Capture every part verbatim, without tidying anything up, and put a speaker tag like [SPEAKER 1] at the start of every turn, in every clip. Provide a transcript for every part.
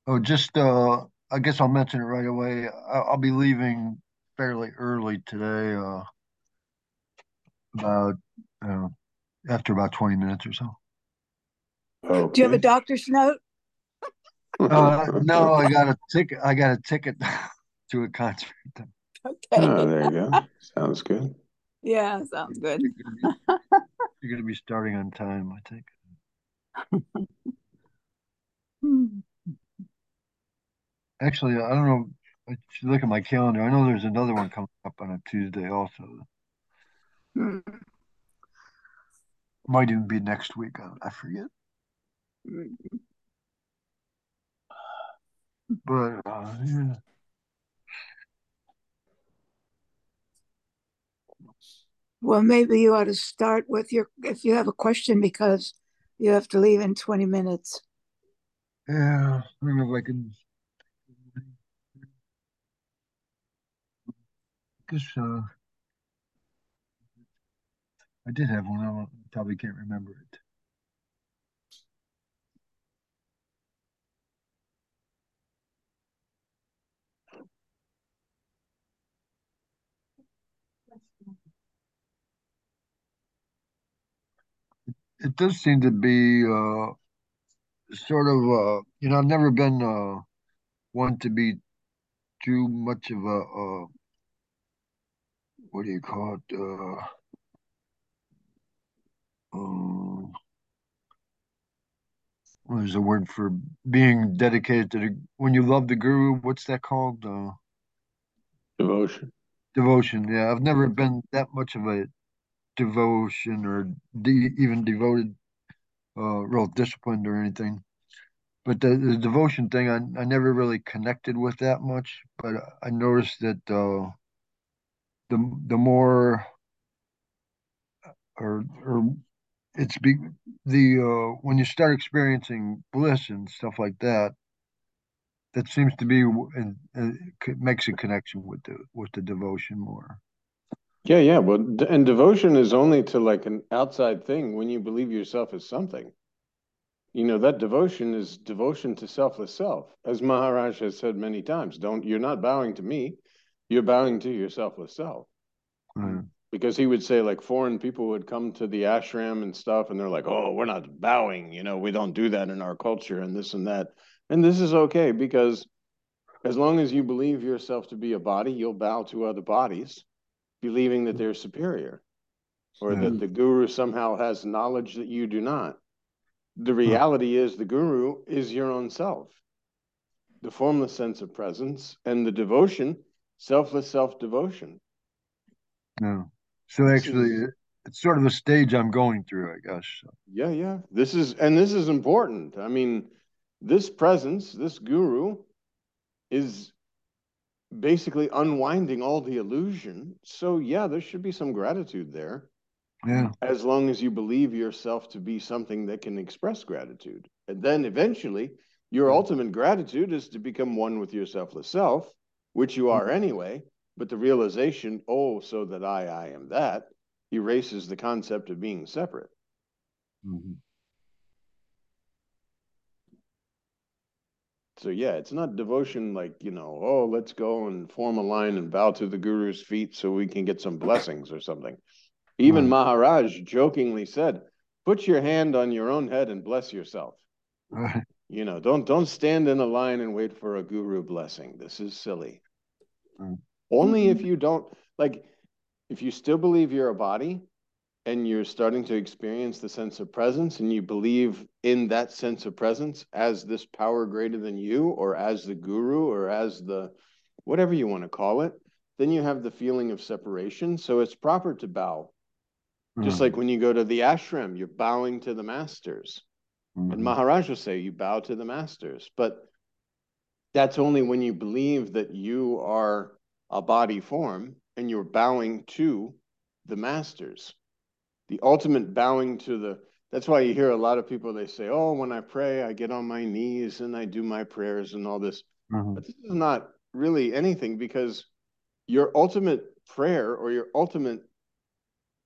[SPEAKER 1] Oh, just uh, I guess I'll mention it right away. I I'll be leaving fairly early today, uh, about uh, after about twenty minutes or so.
[SPEAKER 2] Do you have a
[SPEAKER 3] Okay.
[SPEAKER 2] doctor's note?
[SPEAKER 1] Uh, no, I got a ticket. I got a ticket to a concert.
[SPEAKER 2] Okay.
[SPEAKER 3] Oh, there you go. Sounds good.
[SPEAKER 2] Yeah, sounds good.
[SPEAKER 1] You're gonna be, you're gonna be starting on time, I think.
[SPEAKER 2] Hmm.
[SPEAKER 1] Actually, I don't know. I should look at my calendar. I know there's another one coming up on a Tuesday also. Might even be next week. I, I forget. But uh, yeah.
[SPEAKER 2] Well, maybe you ought to start with your, if you have a question, because you have to leave in twenty minutes.
[SPEAKER 1] Yeah, I don't know if I can. I guess uh, I did have one. I probably can't remember it. It does seem to be uh, sort of, uh, you know, I've never been uh, one to be too much of a, uh, what do you call it? Uh, um, what is the word for being dedicated to the, when you love the guru, what's that called? Uh,
[SPEAKER 3] Devotion.
[SPEAKER 1] devotion. Yeah, I've never been that much of a devotion or de even devoted, uh, real disciplined or anything. But the, the devotion thing, I, I never really connected with that much. But I noticed that uh, the the more or or it's be the uh, when you start experiencing bliss and stuff like that, that seems to be w- and uh, makes a connection with the with the devotion more.
[SPEAKER 3] Yeah, yeah. Well, d- and devotion is only to like an outside thing when you believe yourself as something. You know, that devotion is devotion to selfless self. As Maharaj has said many times, don't you're not bowing to me, you're bowing to your selfless self.
[SPEAKER 1] Uh,
[SPEAKER 3] Because he would say like foreign people would come to the ashram and stuff and they're like, "Oh, we're not bowing, you know, we don't do that in our culture and this and that." And this is okay because as long as you believe yourself to be a body, you'll bow to other bodies, believing that they're superior or
[SPEAKER 1] yeah.
[SPEAKER 3] that the guru somehow has knowledge that you do not. The
[SPEAKER 1] Huh.
[SPEAKER 3] reality is the guru is your own self, the formless sense of presence, and the devotion, selfless self devotion.
[SPEAKER 1] No. So
[SPEAKER 3] This
[SPEAKER 1] actually,
[SPEAKER 3] is,
[SPEAKER 1] it, it's sort of a stage I'm going through, I guess. So,
[SPEAKER 3] yeah, yeah. This is, and this is important. I mean, this presence, this guru is basically unwinding all the illusion. So, yeah, there should be some gratitude there,
[SPEAKER 1] yeah.
[SPEAKER 3] as long as you believe yourself to be something that can express gratitude. And then eventually, your ultimate gratitude is to become one with your selfless self, which you are anyway. But the realization, oh, so that I, I am that, erases the concept of being separate.
[SPEAKER 1] Mhm.
[SPEAKER 3] So, yeah, it's not devotion like, you know, oh, let's go and form a line and bow to the guru's feet so we can get some blessings or something. Even
[SPEAKER 1] Right.
[SPEAKER 3] Maharaj jokingly said, put your hand on your own head and bless yourself.
[SPEAKER 1] Right.
[SPEAKER 3] You know, don't don't stand in a line and wait for a guru blessing. This is silly.
[SPEAKER 1] Right.
[SPEAKER 3] Only if you don't like if you still believe you're a body and you're starting to experience the sense of presence and you believe in that sense of presence as this power greater than you or as the guru or as the whatever you want to call it, then you have the feeling of separation. So it's proper to bow. Just like
[SPEAKER 1] Mhm.
[SPEAKER 3] when you go to the ashram, you're bowing to the masters. And
[SPEAKER 1] Mhm.
[SPEAKER 3] Maharaj will say, you bow to the masters. But that's only when you believe that you are a body form and you're bowing to the masters. The ultimate bowing to the, that's why you hear a lot of people, they say, oh, when I pray, I get on my knees and I do my prayers and all this.
[SPEAKER 1] Mhm.
[SPEAKER 3] But this is not really anything because your ultimate prayer or your ultimate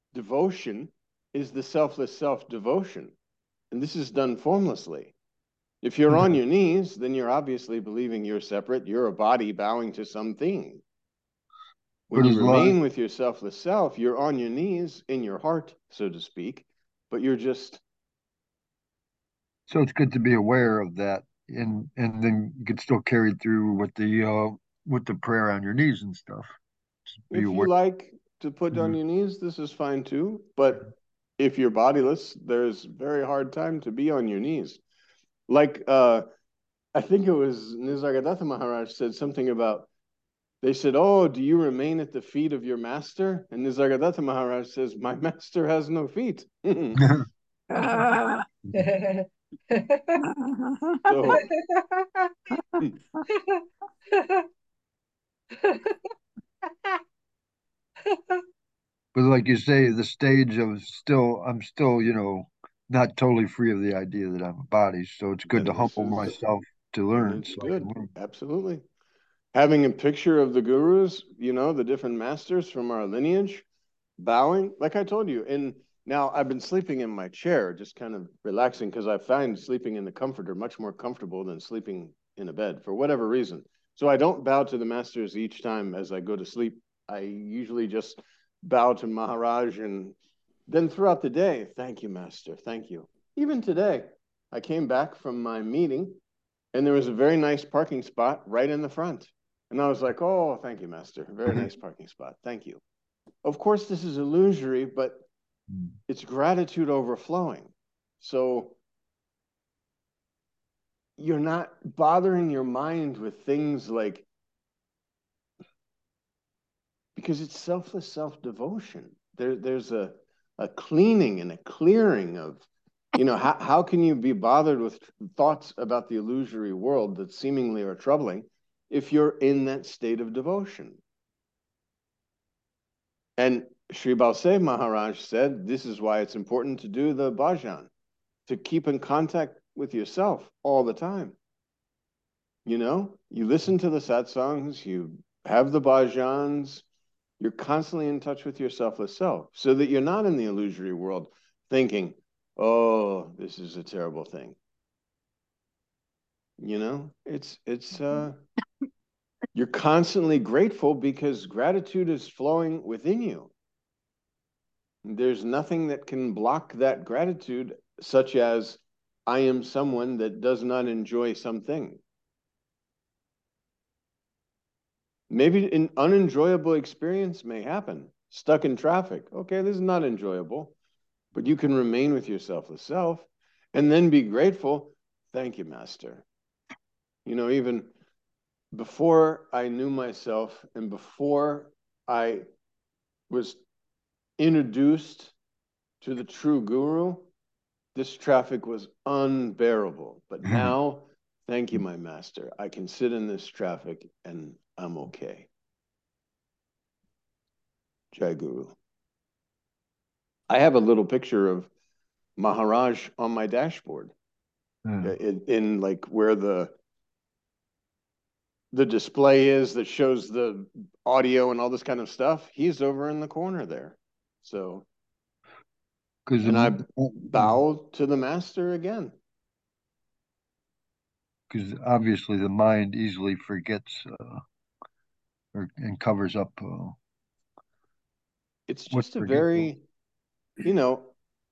[SPEAKER 3] devotion is the selfless self devotion. And this is done formlessly. If you're on your knees, then you're obviously believing you're separate. You're a body bowing to something. When
[SPEAKER 1] But
[SPEAKER 3] you
[SPEAKER 1] as long
[SPEAKER 3] remain with your selfless self, you're on your knees in your heart, so to speak, but you're just,
[SPEAKER 1] so it's good to be aware of that, and and then you could still carry through with the uh with the prayer on your knees and stuff. Just be
[SPEAKER 3] if you
[SPEAKER 1] aware.
[SPEAKER 3] like to put on
[SPEAKER 1] Mhm.
[SPEAKER 3] your knees, this is fine too. But if you're bodiless, there's very hard time to be on your knees. Like, uh, I think it was Nisargadatta Maharaj said something about, they said, oh, do you remain at the feet of your master? And Nisargadatta Maharaj says, my master has no feet.
[SPEAKER 2] Ah.
[SPEAKER 3] So,
[SPEAKER 1] But like you say, the stage of still, I'm still, you know, not totally free of the idea that I'm a body. So it's good to
[SPEAKER 3] then this
[SPEAKER 1] humble
[SPEAKER 3] is,
[SPEAKER 1] myself to
[SPEAKER 3] then
[SPEAKER 1] learn,
[SPEAKER 3] it's
[SPEAKER 1] so I can
[SPEAKER 3] good.
[SPEAKER 1] learn.
[SPEAKER 3] Absolutely. Having a picture of the gurus, you know, the different masters from our lineage, bowing, like I told you. And now I've been sleeping in my chair, just kind of relaxing, because I find sleeping in the comforter much more comfortable than sleeping in a bed for whatever reason. So I don't bow to the masters each time as I go to sleep. I usually just bow to Maharaj, and then throughout the day, thank you, master, thank you. Even today, I came back from my meeting and there was a very nice parking spot right in the front. And I was like, oh, thank you, master. Very nice parking spot. Thank you. Of course, this is illusory, but it's gratitude overflowing. So you're not bothering your mind with things like, because it's selfless self-devotion. There, there's a, a cleaning and a clearing of, you know, how, how can you be bothered with thoughts about the illusory world that seemingly are troubling if you're in that state of devotion? And Sri Balsev Maharaj said, this is why it's important to do the bhajan, to keep in contact with yourself all the time. You know, you listen to the satsangs, you have the bhajans, you're constantly in touch with your selfless self so that you're not in the illusory world thinking, oh, this is a terrible thing. You know, it's, it's, uh, you're constantly grateful because gratitude is flowing within you. There's nothing that can block that gratitude, such as I am someone that does not enjoy something. Maybe an unenjoyable experience may happen, stuck in traffic. Okay, this is not enjoyable, but you can remain with your selfless self and then be grateful. Thank you, Master. You know, even before I knew myself and before I was introduced to the true guru, this traffic was unbearable. But now, thank you, my master. I can sit in this traffic and I'm okay. Jai Guru. I have a little picture of Maharaj on my dashboard
[SPEAKER 1] Yeah.
[SPEAKER 3] in, in like where the the display is that shows the audio and all this kind of stuff. He's over in the corner there. So,
[SPEAKER 1] Because
[SPEAKER 3] and I bow to the master again.
[SPEAKER 1] because obviously the mind easily forgets uh, or and covers up uh,
[SPEAKER 3] It's
[SPEAKER 1] what's
[SPEAKER 3] just a
[SPEAKER 1] forgetful.
[SPEAKER 3] very, you know,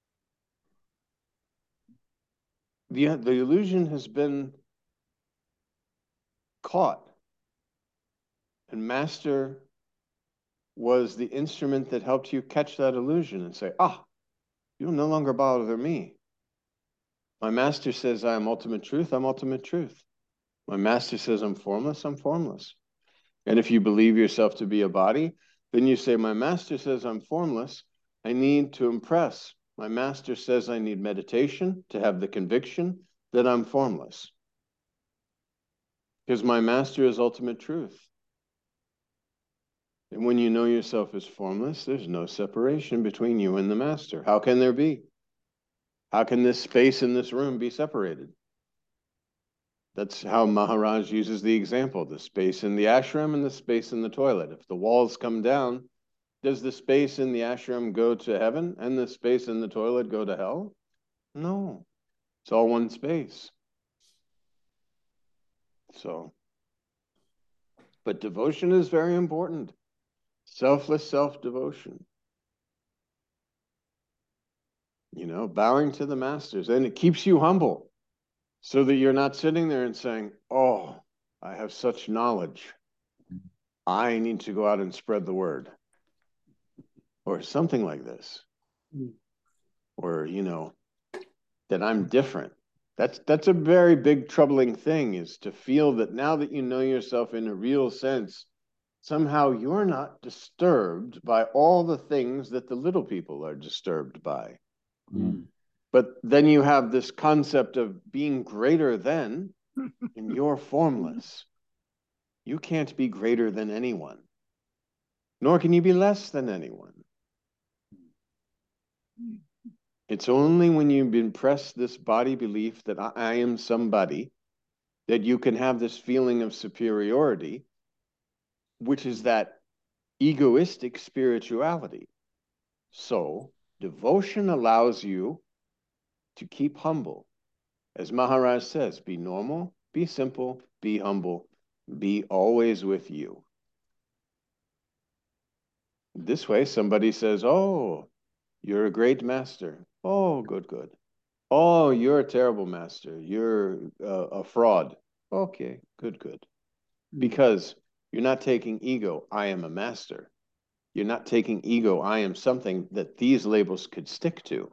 [SPEAKER 3] the the illusion has been caught, and master was the instrument that helped you catch that illusion and say, ah, you'll no longer bother me. My master says I am ultimate truth, I'm ultimate truth. My master says I'm formless, I'm formless. And if you believe yourself to be a body, then you say, my master says I'm formless, I need to impress. My master says I need meditation to have the conviction that I'm formless. Because my master is ultimate truth. And when you know yourself as formless, there's no separation between you and the master. How can there be? How can this space in this room be separated? That's how Maharaj uses the example, the space in the ashram and the space in the toilet. If the walls come down, does the space in the ashram go to heaven and the space in the toilet go to hell? No, it's all one space. So, but devotion is very important. Selfless self-devotion. You know, bowing to the masters. And it keeps you humble so that you're not sitting there and saying, oh, I have such knowledge. I need to go out and spread the word. Or something like this. Mm. Or, you know, that I'm different. That's that's a very big troubling thing, is to feel that now that you know yourself in a real sense, somehow you're not disturbed by all the things that the little people are disturbed by. Mm. But then you have this concept of being greater than, and you're formless. You can't be greater than anyone, nor can you be less than anyone. It's only when you've impressed this body belief that I, I am somebody that you can have this feeling of superiority, which is that egoistic spirituality. So devotion allows you to keep humble. As Maharaj says, be normal, be simple, be humble, be always with you. This way, somebody says, oh, you're a great master. Oh, good, good. Oh, you're a terrible master. You're uh, a fraud. Okay, good, good. Because you're not taking ego, I am a master. You're not taking ego, I am something that these labels could stick to.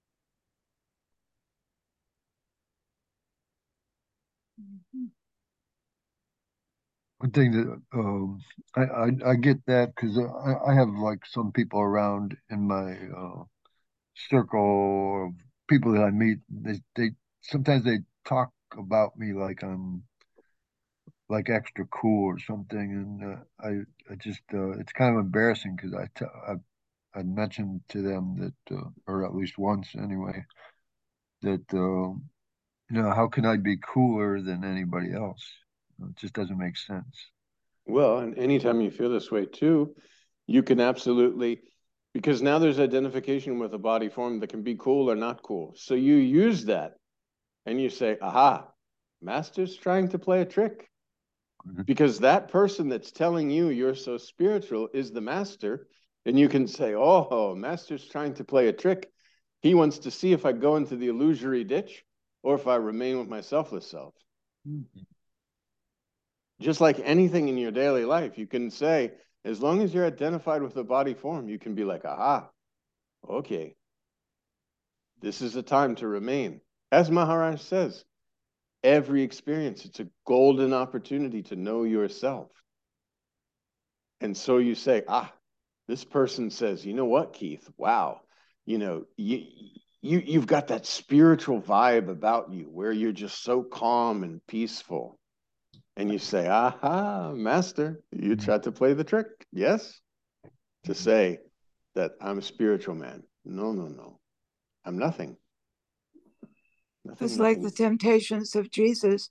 [SPEAKER 1] One thing that um, I, I I get that because I, I have like some people around in my uh, circle of people that I meet. They they sometimes they talk about me like I'm like extra cool or something, and uh, I I just uh, it's kind of embarrassing because I t I I mentioned to them that uh, or at least once anyway that uh, you know, how can I be cooler than anybody else? It just doesn't make sense.
[SPEAKER 3] Well, and anytime you feel this way too, you can absolutely, because now there's identification with a body form that can be cool or not cool. So you use that and you say, aha, master's trying to play a trick. Mm-hmm. Because that person that's telling you you're so spiritual is the master. And you can say, oh, master's trying to play a trick. He wants to see if I go into the illusory ditch or if I remain with my selfless self. Mm-hmm. Just like anything in your daily life, you can say, as long as you're identified with the body form, you can be like, aha, okay, this is a time to remain. As Maharaj says, every experience, it's a golden opportunity to know yourself. And so you say, ah, this person says, you know what, Keith? Wow, you know, you, you, you've got that spiritual vibe about you where you're just so calm and peaceful. And you say, aha, master, you tried to play the trick. Yes? To say that I'm a spiritual man. No, no, no. I'm nothing.
[SPEAKER 2] Nothing it's nothing. Like the temptations of Jesus.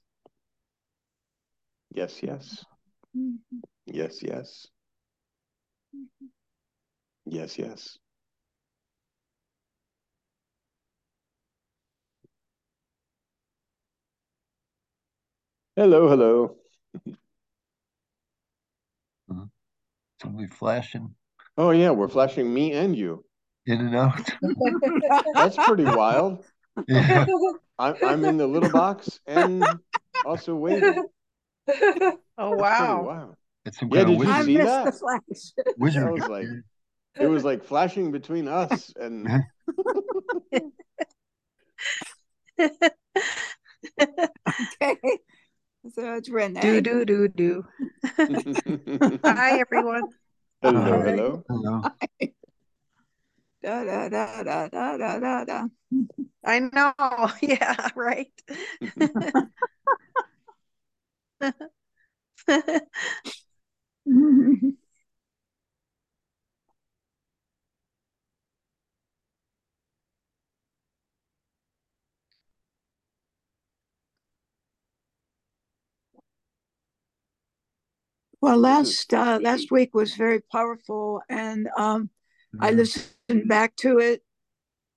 [SPEAKER 3] Yes, yes. Mm-hmm. Yes, yes. Mm-hmm. Yes, yes. Hello, hello.
[SPEAKER 1] Uh-huh. Somebody flashing.
[SPEAKER 3] Oh, yeah, we're flashing me and you.
[SPEAKER 1] In and out.
[SPEAKER 3] That's pretty wild. Yeah. I'm, I'm in the little box and also waving.
[SPEAKER 4] Oh,
[SPEAKER 3] wow.
[SPEAKER 4] That's
[SPEAKER 3] pretty wild.
[SPEAKER 1] It's some
[SPEAKER 3] yeah,
[SPEAKER 1] kind
[SPEAKER 3] did
[SPEAKER 1] of
[SPEAKER 3] you see that?
[SPEAKER 2] The flash.
[SPEAKER 1] Wizard.
[SPEAKER 3] That was like, it was like flashing between us and...
[SPEAKER 2] Okay. So it's Renee.
[SPEAKER 4] Do, do, do, do. Hi, everyone.
[SPEAKER 3] Hello,
[SPEAKER 1] Hi.
[SPEAKER 3] hello.
[SPEAKER 1] Hello.
[SPEAKER 2] Hi. Da, da, da, da, da, da, da, da.
[SPEAKER 4] I know. Yeah, right.
[SPEAKER 2] Well, last uh, last week was very powerful, and um, mm-hmm. I listened back to it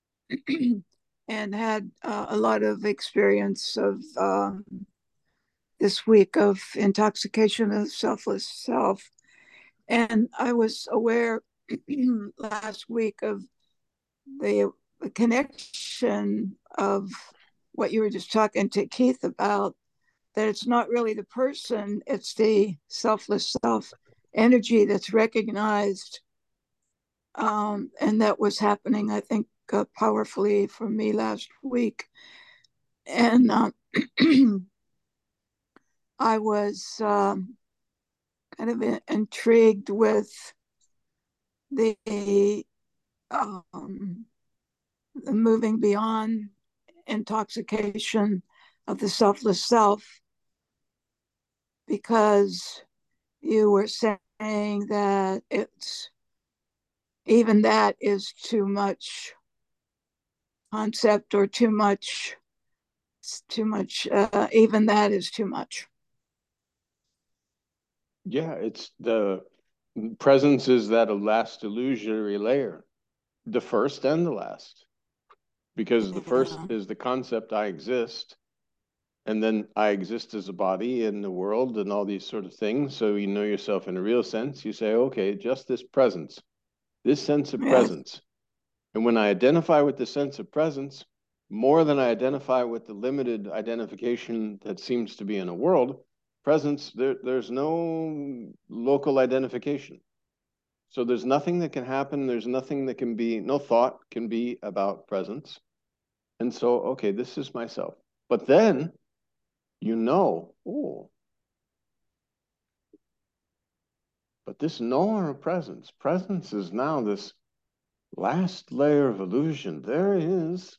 [SPEAKER 2] and had uh, a lot of experience of uh, this week of intoxication of the selfless self. And I was aware last week of the, the connection of what you were just talking to Keith about, that it's not really the person, it's the selfless self energy that's recognized. Um, and that was happening, I think, uh, powerfully for me last week. And um, I was um, kind of intrigued with the, um, the moving beyond intoxication of the selfless self, because you were saying that it's even that is too much concept, or too much too much uh, even that is too much.
[SPEAKER 3] Yeah, it's the presence is that last illusory layer, the first and the last. Because the first
[SPEAKER 2] Yeah.
[SPEAKER 3] is the concept I exist, and then I exist as a body in the world and all these sort of things. So you know yourself in a real sense. You say, okay, just this presence, this sense of
[SPEAKER 2] Yes.
[SPEAKER 3] presence. And when I identify with the sense of presence, more than I identify with the limited identification that seems to be in a world, presence, there, there's no local identification. So there's nothing that can happen. There's nothing that can be, no thought can be about presence. And so, okay, this is myself. But then, you know, oh, but this knower of presence, presence is now this last layer of illusion. There is,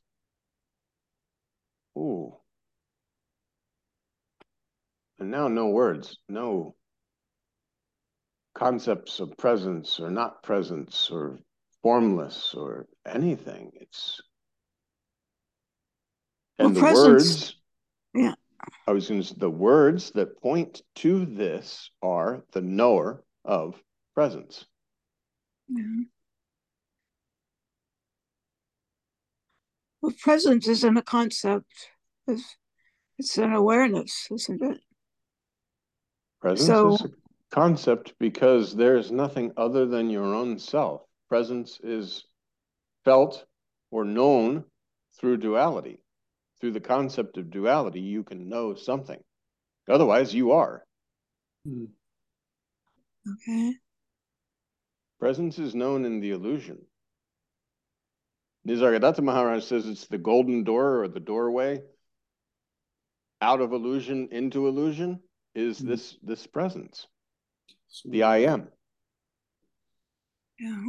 [SPEAKER 3] oh, and now no words, no concepts of presence or not presence or formless or anything. It's, and
[SPEAKER 2] Well,
[SPEAKER 3] the
[SPEAKER 2] presence,
[SPEAKER 3] words,
[SPEAKER 2] yeah.
[SPEAKER 3] I was going to say, the words that point to this are the knower of presence.
[SPEAKER 2] Yeah. Well, presence isn't a concept. It's, it's an awareness, isn't it?
[SPEAKER 3] Presence
[SPEAKER 2] So,
[SPEAKER 3] is a concept because there's nothing other than your own self. Presence is felt or known through duality. Through the concept of duality, you can know something. Otherwise, you are.
[SPEAKER 2] okay.
[SPEAKER 3] Presence is known in the illusion. Nisargadatta Maharaj says it's the golden door, or the doorway out of illusion into illusion is
[SPEAKER 2] Mm.
[SPEAKER 3] this, this presence, the I am.
[SPEAKER 2] Yeah.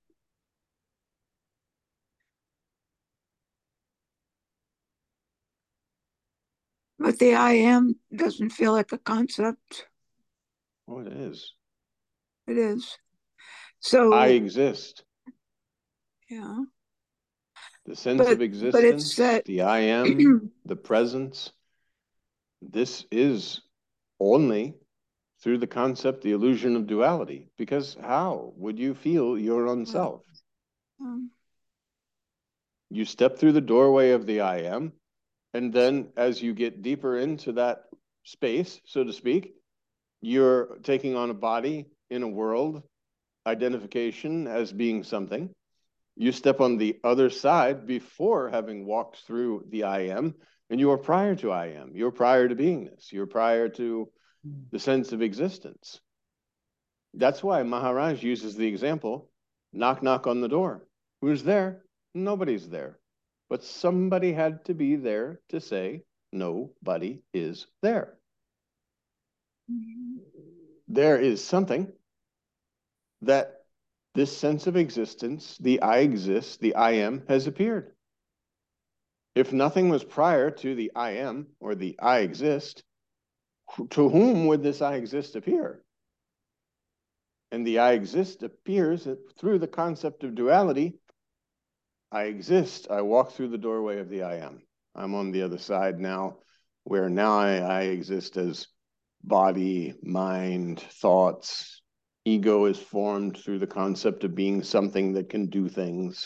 [SPEAKER 2] But the I am doesn't feel like a concept.
[SPEAKER 3] Oh, it is.
[SPEAKER 2] It is. So
[SPEAKER 3] I exist.
[SPEAKER 2] Yeah.
[SPEAKER 3] The sense
[SPEAKER 2] But
[SPEAKER 3] of
[SPEAKER 2] but
[SPEAKER 3] existence,
[SPEAKER 2] it's that
[SPEAKER 3] the I am, the presence. This is only through the concept, the illusion of duality. Because how would you feel your own self?
[SPEAKER 2] um,
[SPEAKER 3] You step through the doorway of the I am, and then as you get deeper into that space, so to speak, you're taking on a body in a world, identification as being something. You step on the other side before having walked through the I am, and you are prior to I am. You're prior to beingness. You're prior to the sense of existence. That's why Maharaj uses the example, knock, knock on the door. Who's there? Nobody's there. But somebody had to be there to say, nobody is there. There is something that this sense of existence, the I exist, the I am, has appeared. If nothing was prior to the I am or the I exist, to whom would this I exist appear? And the I exist appears through the concept of duality. I exist. I walk through the doorway of the I am. I'm on the other side now, where now I, I exist as body, mind, thoughts. Ego is formed through the concept of being something that can do things,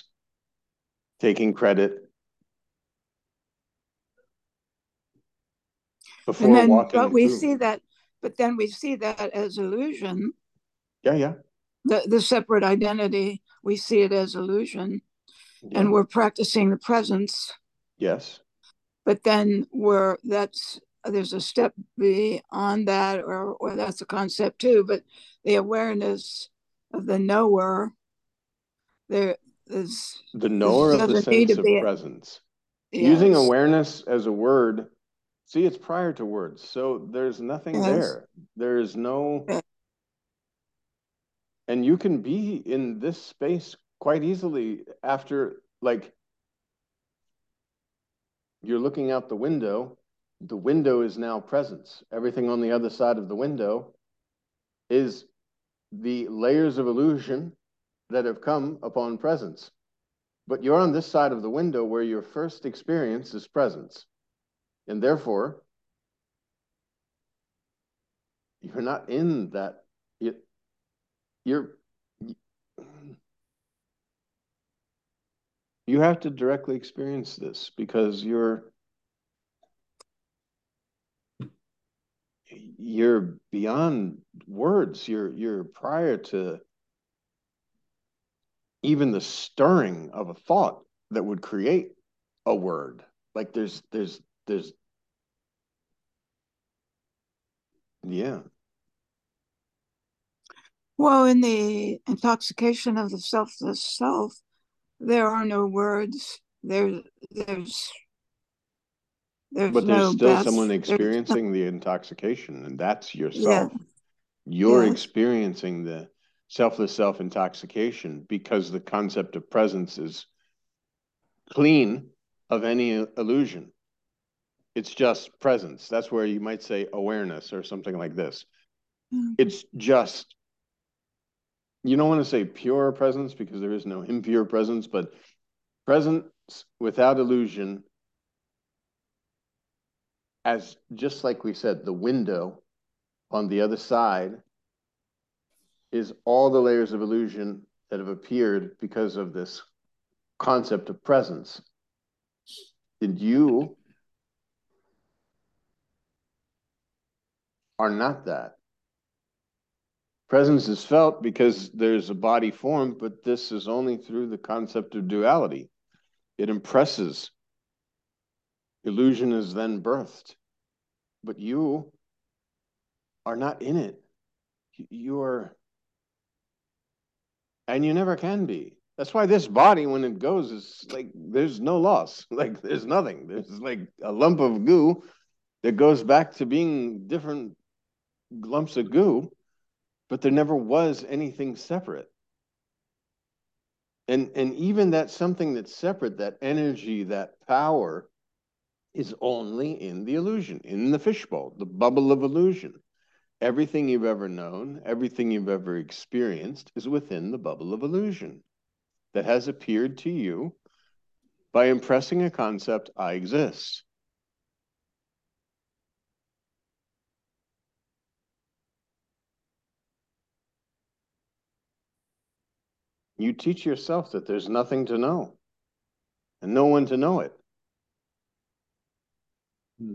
[SPEAKER 3] taking credit. before
[SPEAKER 2] and then,
[SPEAKER 3] walking
[SPEAKER 2] but we
[SPEAKER 3] through.
[SPEAKER 2] see that, but then we see that as illusion.
[SPEAKER 3] Yeah, yeah.
[SPEAKER 2] The, the separate identity, we see it as illusion,
[SPEAKER 3] Yeah.
[SPEAKER 2] and we're practicing the presence.
[SPEAKER 3] Yes.
[SPEAKER 2] But then we're, that's, there's a step beyond that, or, or that's a concept too, but the awareness of the knower, there is,
[SPEAKER 3] The knower of the sense of
[SPEAKER 2] be,
[SPEAKER 3] presence.
[SPEAKER 2] yes.
[SPEAKER 3] Using awareness as a word, see, it's prior to words. So there's nothing
[SPEAKER 2] Yes.
[SPEAKER 3] there. There's no, yes. And you can be in this space quite easily after, like, you're looking out the window. The window is now presence. Everything on the other side of the window is the layers of illusion that have come upon presence. But you're on this side of the window where your first experience is presence. And therefore, you're not in that. You're, you have to directly experience this because you're, you're beyond words. You're, you're prior to even the stirring of a thought that would create a word. Like there's, there's, there's, yeah.
[SPEAKER 2] Well, in the intoxication of the selfless self, there are no words. There, there's, there's
[SPEAKER 3] but there's
[SPEAKER 2] no
[SPEAKER 3] still
[SPEAKER 2] best,
[SPEAKER 3] someone experiencing no... the intoxication, and that's yourself.
[SPEAKER 2] Yeah.
[SPEAKER 3] You're
[SPEAKER 2] yes.
[SPEAKER 3] experiencing the selfless self intoxication because the concept of presence is clean of any illusion. It's just presence. That's where you might say awareness or something like this. Mm. It's just, you don't want to say pure presence because there is no impure presence, but presence without illusion, as just like we said, the window on the other side is all the layers of illusion that have appeared because of this concept of presence. And you are not that. Presence is felt because there's a body formed, but this is only through the concept of duality. It impresses. Illusion is then birthed. But you are not in it. You are, and you never can be. That's why this body, when it goes, is like, there's no loss. Like, there's nothing. There's like a lump of goo that goes back to being different lumps of goo, but there never was anything separate. And, and even that something that's separate, that energy, that power, is only in the illusion, in the fishbowl, the bubble of illusion. Everything you've ever known, everything you've ever experienced is within the bubble of illusion that has appeared to you by impressing a concept, I exist. You teach yourself that there's nothing to know and no one to know it. Hmm.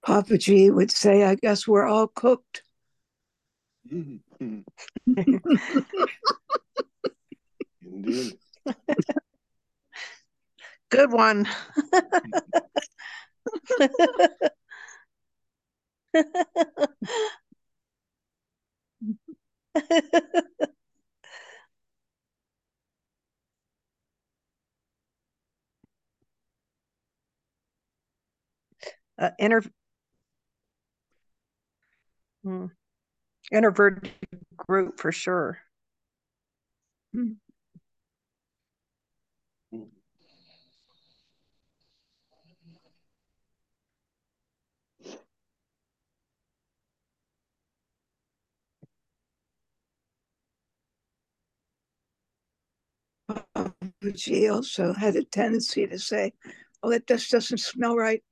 [SPEAKER 2] Papa G would say, I guess we're all cooked.
[SPEAKER 3] Indeed.
[SPEAKER 4] Good one. uh, inter hmm. Introverted group for sure.
[SPEAKER 2] Hmm. But she also had a tendency to say, oh, that just doesn't smell right.